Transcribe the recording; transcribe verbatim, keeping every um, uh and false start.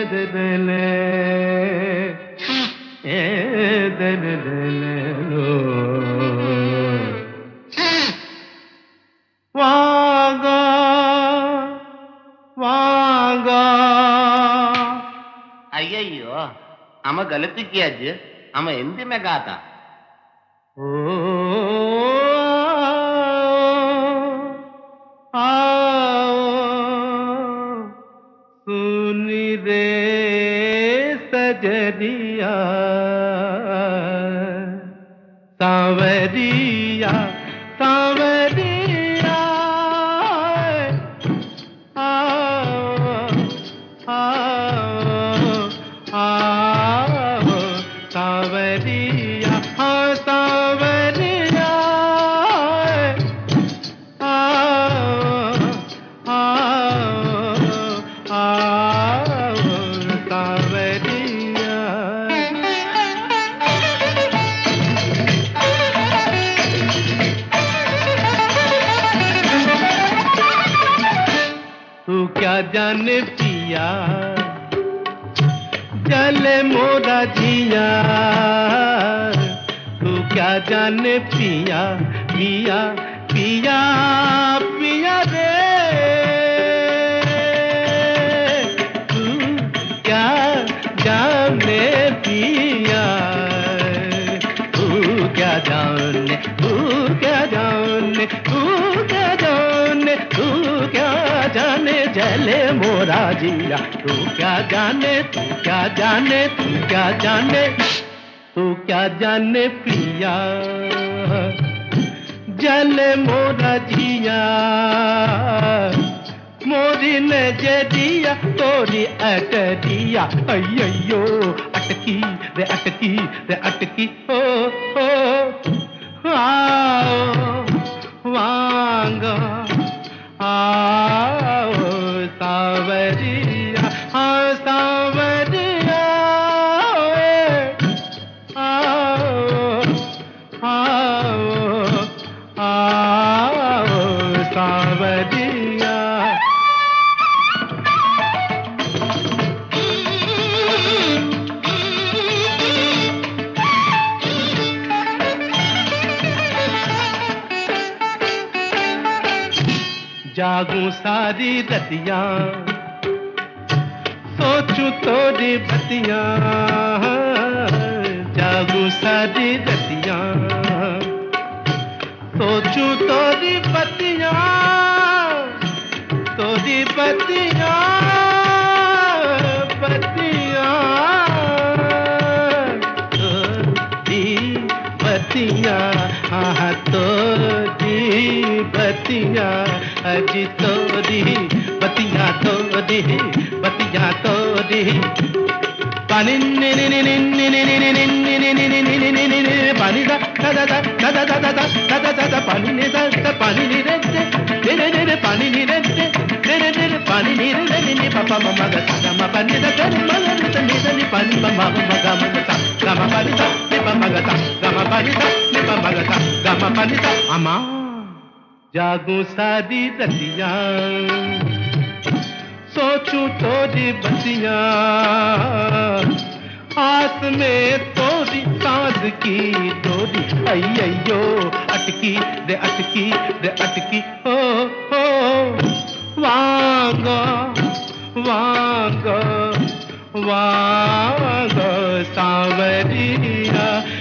दे दे ले ए दे दे ले लो वागा वागा అయ్యయ్యో అమ్మ గలతి కియాజ్ అమ్మ ఎంది మే గాతా ओ आओ सुन रे सजरिया सांवरिया सांवरिया आओ आओ आओ सांवरिया हाँ सांवरिया आओ आओ आओ सांवरिया तू क्या जाने पिया जले मोरा जिया तू क्या जाने पिया पिया पिया पिया रे तू क्या जाने पिया तू क्या जाने तू क्या जाने तू क्या जाने तू क्या जाने जले मोरा जिया तू क्या जाने तू क्या जाने तू क्या जाने तू क्या जाने पिया जले मोरा जिया मोरी ने जदिया तोरी अटरिया अय्यो अटकी रे अटकी रे अटकी ओ ओ आओ वांगा आओ सांवरिया हाँ सांवरिया आओ आओ आओ सांवरिया जागू सारी रतिया सोचू तोरी बतिया जागू सारी रतिया सोचू तोरी बतिया तोरी बतिया बतिया तोरी बतिया हाँ तोरी बतिया अजी तोरी बतिया तोरी बतिया तोरी पानी नि नि नि नि नि नि नि नि नि नि नि नि नि नि नि नि पानी दा दा दा दा दा दा दा दा दा दा दा पानी नि दा दा पानी नि रे रे रे रे रे पानी नि रे रे रे रे रे पानी नि रे रे नि पापा मम्मा गा सा मा पानी दा गा मा गा नी नि दा नि पानी मम्मा मम्मा गा मा सा गा मा पानी सा नि पापा गा सा गा मा पानी सा नि पापा गा सा गा मा पानी सा अम्मा जागू सारी रतिया सोचू तोरी बतिया आस में तोरी सांस की डोरी अय्यो अटकी रे अटकी रे अटकी हो हो वांगा वांगा वांगा सांवरिया